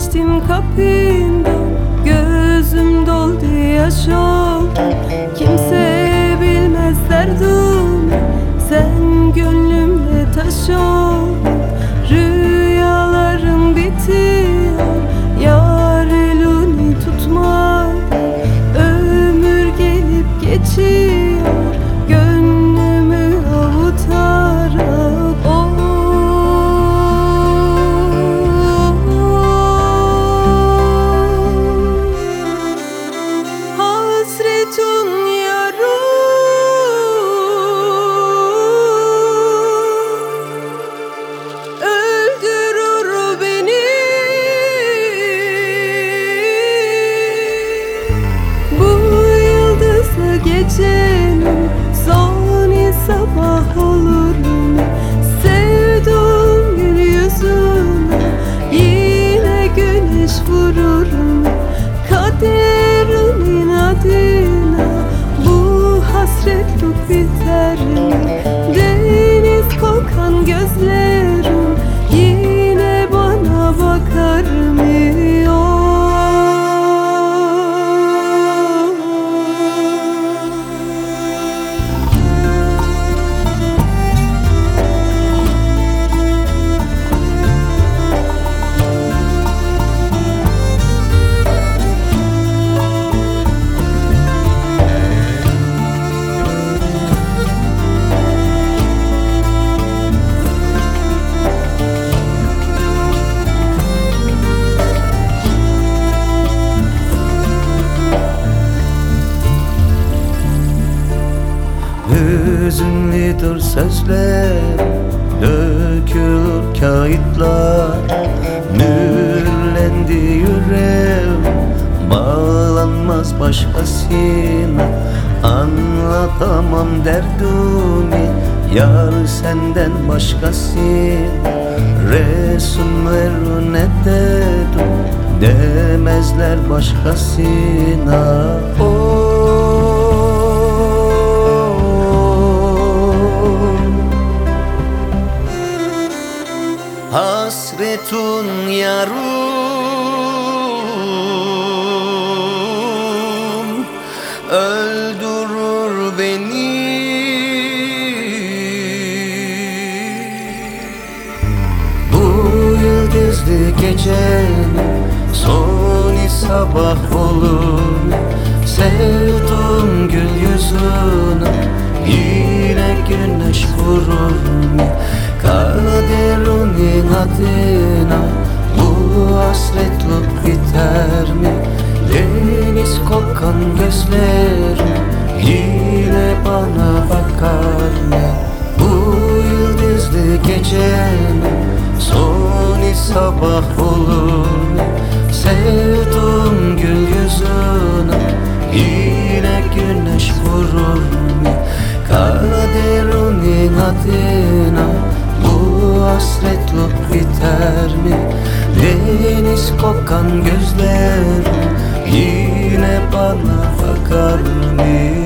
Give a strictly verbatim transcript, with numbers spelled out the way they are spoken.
geçtim kapından, gözüm doldu yaş oldu. Kimse bilmez derdimi, sen gönlümde taş oldun. Rüyalarım bitiyor, yar elini tutmadan. Ömür gelip geçiyor, gönlümü avutarak. Oh, hasretun yarım öldürür beni. Bu yıldızlı gecenin soni sabah olur mu? Sevduğum gün yüzüne yine güneş vurur mu? Kaderin inadına bu hasretlik biter mi? Deniz kokan gözlerim yine bana bakar mı? Hüzünlüdür sözler, dökülür kağıtlar. Mühürlendi yüreğim, bağlanmaz başkasına. Anlatamam derdimi, yar senden başkasına. Resim ver ne dedim, demezler başkasına. Oh, hasretun yarım öldürür beni. Bu yıldızlı gecenin soni sabah olur. Sevduğum gül yüzüne yine güneş vurur mu? Kaderin adına bu hasretlik biter mi? Deniz kokan gözlerim yine bana bakar mı? Bu yıldızlı gecenin soni sabah olur mu? Sevduğum gül yüzüne yine güneş vurur mu? Kaderin adına bu hasretlik biter mi? Deniz kokan gözlerim yine bana bakar mı?